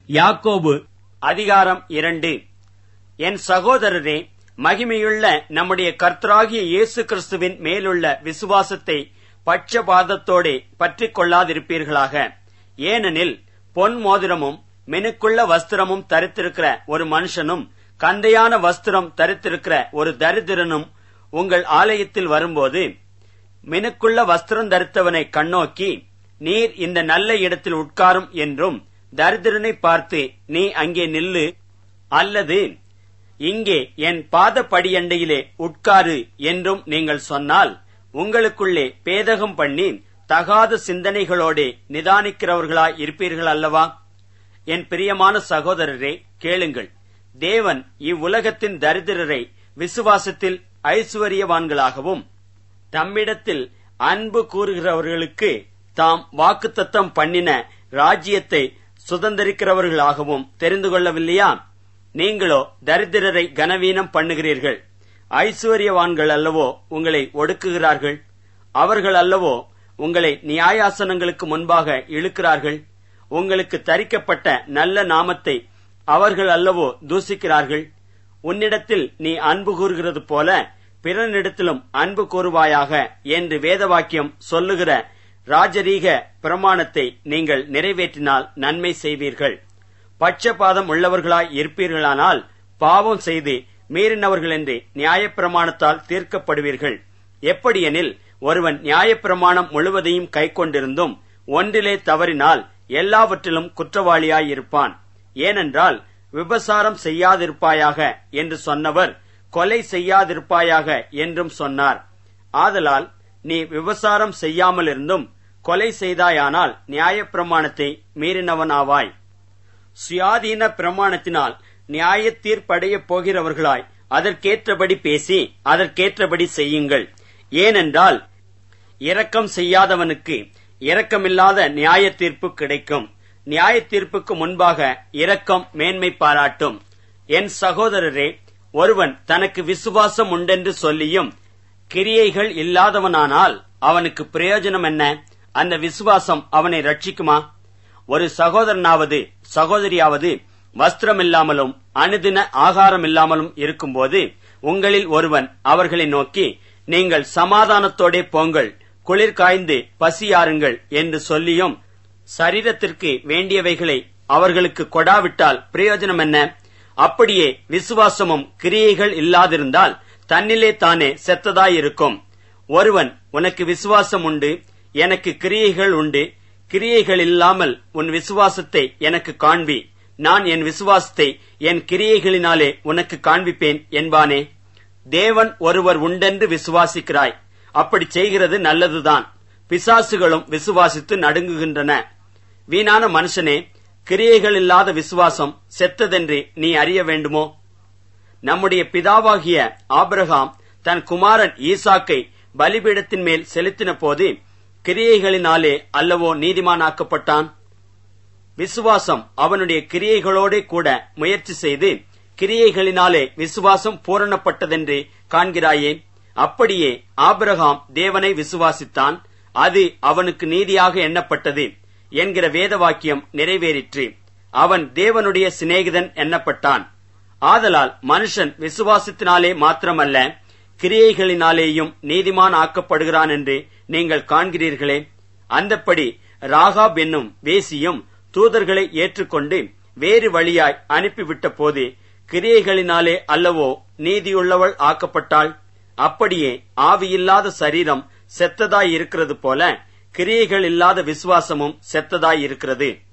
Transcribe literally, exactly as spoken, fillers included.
யாக்கோபு அதிகாரம் இரண்டு. என் சகோதரரே, மகிமையுள்ள நம்முடைய கர்த்தராகிய இயேசு கிறிஸ்துவின் மேலுள்ள விசுவாசத்தை பட்சபாதத்தோடே பற்றிக் கொள்ளாதிருப்பீர்களாக. ஏனெனில் பொன் மோதிரமும் மினுக்குள்ள வஸ்திரமும் தரித்திருக்கிற ஒரு மனுஷனும் கந்தையான வஸ்திரம் தரித்திருக்கிற ஒரு தரித்திரனும் உங்கள் ஆலயத்தில் வரும்போது, மினுக்குள்ள வஸ்திரம் தரித்தவனை கண்ணோக்கி, நீர் இந்த நல்ல இடத்தில் உட்காரும் என்றும், தரித்திரனை பார்த்து நீ அங்கே நில்லு, அல்லது இங்கே என் பாத படியண்டையிலே உட்காரு என்றும் நீங்கள் சொன்னால், உங்களுக்குள்ளே பேதகம் பண்ணி தகாத சிந்தனைகளோடு நிதானிக்கிறவர்களாய் இருப்பீர்கள் அல்லவா? என் பிரியமான சகோதரரே, கேளுங்கள். தேவன் இவ்வுலகத்தின் தரித்திரரை விசுவாசத்தில் ஐசுவரியவான்களாகவும் தம்மிடத்தில் அன்பு கூறுகிறவர்களுக்கு தாம் வாக்குத்தத்தம் பண்ணின ராஜ்யத்தை சுதந்திரிக்கிறவர்களாகவும் தெரிந்து கொள்ளவில்லையா? நீங்களோ தரித்திரரை கனவீனம் பண்ணுகிறீர்கள். ஐசுவரியவான்கள் அல்லவோ உங்களை ஒடுக்குகிறார்கள். அவர்கள் அல்லவோ உங்களை நியாயாசனங்களுக்கு முன்பாக இழுக்கிறார்கள். உங்களுக்கு தரிக்கப்பட்ட நல்ல நாமத்தை அவர்கள் அல்லவோ தூசிக்கிறார்கள். உன்னிடத்தில் நீ அன்பு கூறுகிறது போல பிறனிடத்திலும் அன்பு கூறுவாயாக என்று வேதவாக்கியம் சொல்லுகிற ராஜரீக பிரமாணத்தை நீங்கள் நிறைவேற்றினால் நன்மை செய்வீர்கள். பட்சபாதம் உள்ளவர்களாய் இருப்பீர்களானால் பாவம் செய்து மீறினவர்கள் என்று நியாயப்பிரமாணத்தால் தீர்க்கப்படுவீர்கள். எப்படியெனில், ஒருவன் நியாயப்பிரமாணம் முழுவதையும் கைக்கொண்டிருந்தும் ஒன்றிலே தவறினால் எல்லாவற்றிலும் குற்றவாளியாயிருப்பான். ஏனென்றால், விபசாரம் செய்யாதிருப்பாயாக என்று சொன்னவர் கொலை செய்யாதிருப்பாயாக என்றும் சொன்னார். ஆதலால் நீ விபசாரம் செய்யாமல் இருந்தும் கொலை செய்தாயானால் நியாயப்பிரமாணத்தை மீறினவனாவாய். சுயாதீன பிரமாணத்தினால் நியாய தீர்ப்படையப் போகிறவர்களாய் அதற்கேற்றபடி பேசி அதற்கேற்றபடி செய்யுங்கள். ஏனென்றால், இரக்கம் செய்யாதவனுக்கு இரக்கமில்லாத நியாய தீர்ப்பு கிடைக்கும். நியாய தீர்ப்புக்கு முன்பாக இரக்கம் மேன்மை பாராட்டும். என் சகோதரரே, ஒருவன் தனக்கு விசுவாசம் உண்டென்று சொல்லியும் கிரியைகள் இல்லாதவனானால் அவனுக்கு பிரயோஜனம் என்ன? அந்த விசுவாசம் அவனை ரட்சிக்குமா? ஒரு சகோதரனாவது சகோதரியாவது வஸ்திரமில்லாமலும் அனுதின ஆகாரமில்லாமலும் இருக்கும்போது உங்களில் ஒருவன் அவர்களை நோக்கி, நீங்கள் சமாதானத்தோடே போங்கள், குளிர் காய்ந்து பசியாருங்கள் என்று சொல்லியும் சரீரத்திற்கு வேண்டியவைகளை அவர்களுக்கு கொடாவிட்டால் பிரயோஜனம் என்ன? அப்படியே விசுவாசமும் கிரியைகள் இல்லாதிருந்தால் தன்னிலே தானே செத்ததாயிருக்கும். ஒருவன், உனக்கு விசுவாசம் உண்டு, எனக்கு கிரியைகள் உண்டு, கிரியைகள் இல்லாமல் உன் விசுவாசத்தை எனக்கு காண்பி, நான் என் விசுவாசத்தை என் கிரியைகளினாலே உனக்கு காண்பிப்பேன் என்பானே. தேவன் ஒருவர் உண்டென்று விசுவாசிக்கிறாய். அப்படி செய்கிறது நல்லதுதான். பிசாசுகளும் விசுவாசித்து நடுங்குகின்றன. வீணான மனுஷனே, கிரியைகள் இல்லாத விசுவாசம் செத்ததென்று நீ அறிய வேண்டுமோ? நம்முடைய பிதாவாகிய ஆபிரகாம் தன் குமாரன் ஈசாக்கை பலிபீடத்தின் மேல் செலுத்தின போது கிரியைகளினாலே அல்லவோ நீதிமானாக்கப்பட்டான். விசுவாசம் அவனுடைய கிரியைகளோட கூட முயற்சி செய்து கிரியைகளினாலே விசுவாசம் பூரணப்பட்டதென்று காண்கிறாயே. அப்படியே ஆபிரகாம் தேவனை விசுவாசித்தான், அது அவனுக்கு நீதியாக எண்ணப்பட்டது என்கிற வேதவாக்கியம் நிறைவேறிற்று. அவன் தேவனுடைய சிநேகிதன் எண்ணப்பட்டான். ஆதலால் மனுஷன் விசுவாசத்தினாலே மாத்திரமல்ல, கிரியைகளினாலேயும் நீதிமான் ஆக்கப்படுகிறான் என்று நீங்கள் காண்கிறீர்களே. அந்தப்படி ராகாப் என்னும் வேசியும் தூதர்களை ஏற்றுக்கொண்டு வேறு வழியாய் அனுப்பிவிட்ட போது கிரியைகளினாலே அல்லவோ நீதியுள்ளவள் ஆக்கப்பட்டாள். அப்படியே ஆவியில்லாத சரீரம் செத்ததாய் இருக்கிறது போல கிரியைகள் இல்லாத விசுவாசமும் செத்ததாய் இருக்கிறது.